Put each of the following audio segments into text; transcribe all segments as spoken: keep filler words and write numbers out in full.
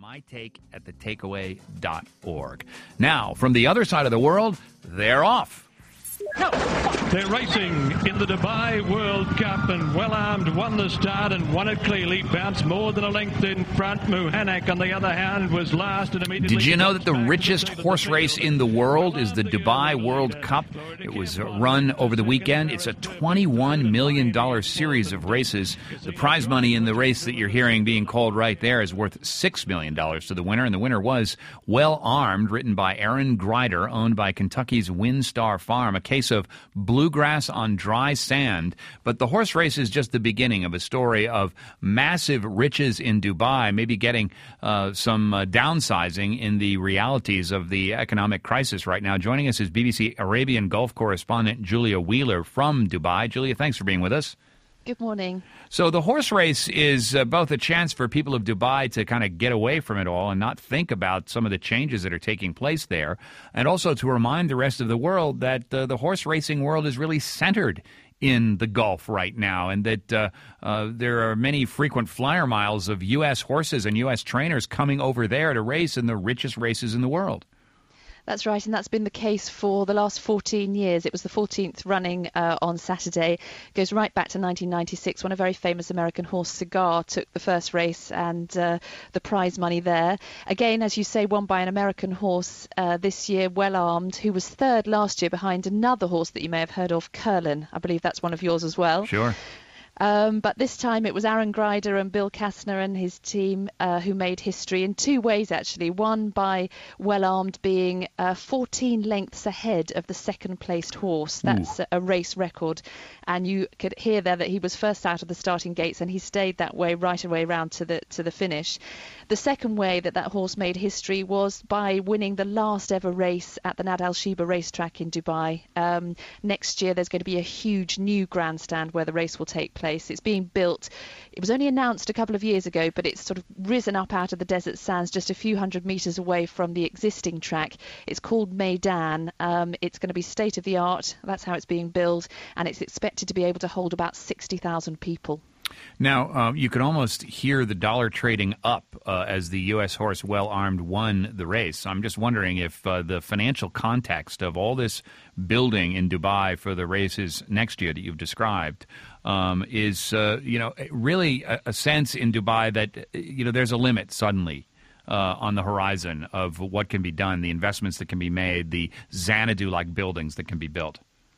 my take at the takeaway dot org. Now, from the other side of the world, they're off. They're racing in the Dubai World Cup, and Well-Armed won the start and won it clearly. Bounced more than a length in front. Muhanak, on the other hand, was last and immediately... Did you know that the richest horse race in the world is the Dubai World Cup? It was run over the weekend. It's a twenty-one million dollars series of races. The prize money in the race that you're hearing being called right there is worth six million dollars to the winner, and the winner was Well-Armed, written by Aaron Grider, owned by Kentucky's Windstar Farm, a case of bluegrass on dry sand. But the horse race is just the beginning of a story of massive riches in Dubai, maybe getting uh, some uh, downsizing in the realities of the economic crisis right now. Joining us is B B C Arabian Gulf correspondent Julia Wheeler from Dubai. Julia, thanks for being with us. Good morning. So the horse race is uh, both a chance for people of Dubai to kind of get away from it all and not think about some of the changes that are taking place there, and also to remind the rest of the world that uh, the horse racing world is really centered in the Gulf right now, and that uh, uh, there are many frequent flyer miles of U S horses and U S trainers coming over there to race in the richest races in the world. That's right, and that's been the case for the last fourteen years. It was the fourteenth running uh, on Saturday. It goes right back to nineteen ninety-six, when a very famous American horse, Cigar, took the first race and uh, the prize money there. Again, as you say, won by an American horse uh, this year, Well-Armed, who was third last year behind another horse that you may have heard of, Curlin. I believe that's one of yours as well. Sure. Um, but this time it was Aaron Grider and Bill Kastner and his team uh, who made history in two ways, actually. One by Well-Armed being uh, fourteen lengths ahead of the second-placed horse. That's Ooh. a race record. And you could hear there that he was first out of the starting gates, and he stayed that way right away round to the to the finish. The second way that that horse made history was by winning the last ever race at the Nad Al Sheba racetrack in Dubai. Um, next year there's going to be a huge new grandstand where the race will take place. It's being built. It was only announced a couple of years ago, but it's sort of risen up out of the desert sands just a few hundred metres away from the existing track. It's called Meydan. Um, it's going to be state-of-the-art. That's how it's being built, and it's expected to be able to hold about sixty thousand people. Now, um, you can almost hear the dollar trading up uh, as the U S horse Well-Armed won the race. I'm just wondering if uh, the financial context of all this building in Dubai for the races next year that you've described um, is, uh, you know, really a, a sense in Dubai that, you know, there's a limit suddenly uh, on the horizon of what can be done, the investments that can be made, the Xanadu-like buildings that can be built.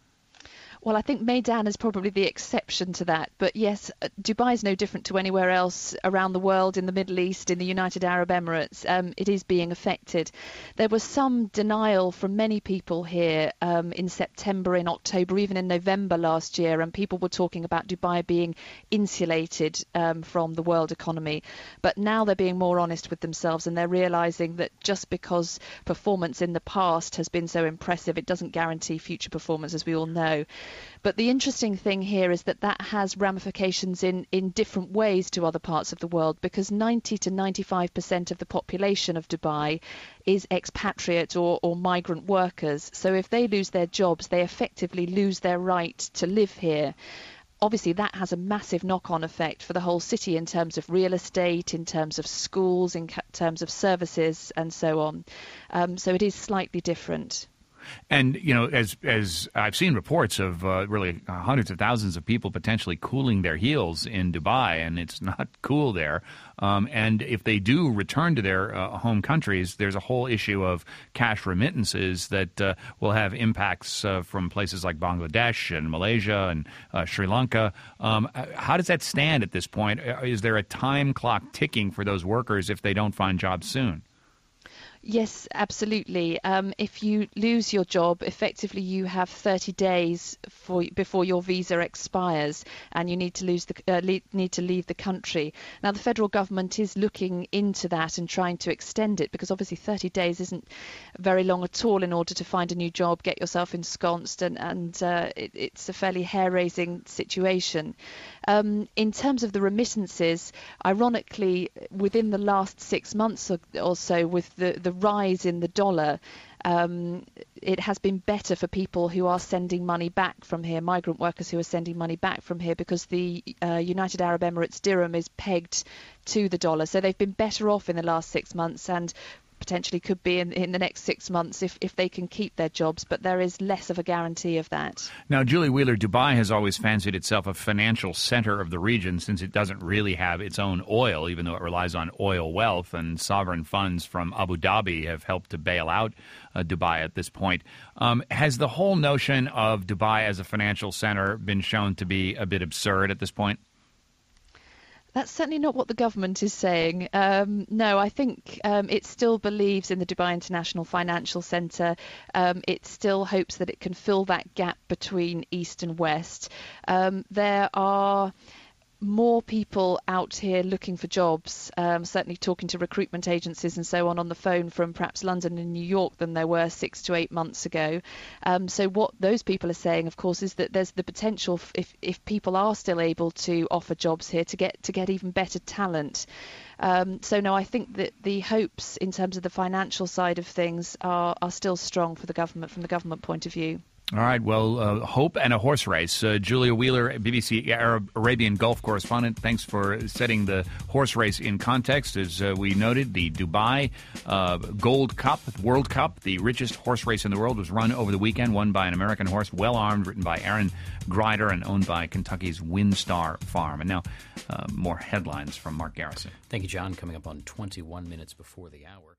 Well, I think Meydan is probably the exception to that. But yes, Dubai is no different to anywhere else around the world, in the Middle East, in the United Arab Emirates. Um, it is being affected. There was some denial from many people here um, in September, in October, even in November last year, and people were talking about Dubai being insulated um, from the world economy. But now they're being more honest with themselves, and they're realizing that just because performance in the past has been so impressive, it doesn't guarantee future performance, as we all know. But the interesting thing here is that that has ramifications in, in different ways to other parts of the world, because ninety to ninety-five percent of the population of Dubai is expatriate or, or migrant workers. So if they lose their jobs, they effectively lose their right to live here. Obviously, that has a massive knock-on effect for the whole city in terms of real estate, in terms of schools, in terms of services, and so on. Um, so it is slightly different. And, you know, as as I've seen reports of uh, really hundreds of thousands of people potentially cooling their heels in Dubai, and it's not cool there. Um, and if they do return to their uh, home countries, there's a whole issue of cash remittances that uh, will have impacts uh, from places like Bangladesh and Malaysia and uh, Sri Lanka. Um, how does that stand at this point? Is there a time clock ticking for those workers if they don't find jobs soon? Yes, absolutely. Um, if you lose your job, effectively you have thirty days for, before your visa expires, and you need to lose the uh, le- need to leave the country. Now, the federal government is looking into that and trying to extend it, because obviously thirty days isn't very long at all in order to find a new job, get yourself ensconced, and, and uh, it, it's a fairly hair-raising situation. Um, in terms of the remittances, ironically, within the last six months or, or so, with the, the rise in the dollar, um, it has been better for people who are sending money back from here, migrant workers who are sending money back from here, because the uh, United Arab Emirates dirham is pegged to the dollar. So they've been better off in the last six months and potentially could be in, in the next six months if, if they can keep their jobs, but there is less of a guarantee of that. Now, Julie Wheeler, Dubai has always fancied itself a financial center of the region since it doesn't really have its own oil, even though it relies on oil wealth, and sovereign funds from Abu Dhabi have helped to bail out uh, Dubai at this point. Um, has the whole notion of Dubai as a financial center been shown to be a bit absurd at this point? That's certainly not what the government is saying. Um, no, I think um, it still believes in the Dubai International Financial Centre. Um, it still hopes that it can fill that gap between East and West. Um, there are more people out here looking for jobs, um, certainly talking to recruitment agencies and so on on the phone from perhaps London and New York than there were six to eight months ago. Um, so what those people are saying, of course, is that there's the potential, if if people are still able to offer jobs here, to get to get even better talent. Um, so no, I think that the hopes in terms of the financial side of things are, are still strong for the government, from the government point of view. All right. Well, uh, hope and a horse race. Uh, Julia Wheeler, B B C Arab Arabian Gulf correspondent, thanks for setting the horse race in context. As uh, we noted, the Dubai uh, Gold Cup, World Cup, the richest horse race in the world, was run over the weekend, won by an American horse, Well Armed, written by Aaron Grider and owned by Kentucky's Windstar Farm. And now, uh, more headlines from Mark Garrison. Thank you, John. Coming up on twenty-one minutes before the hour.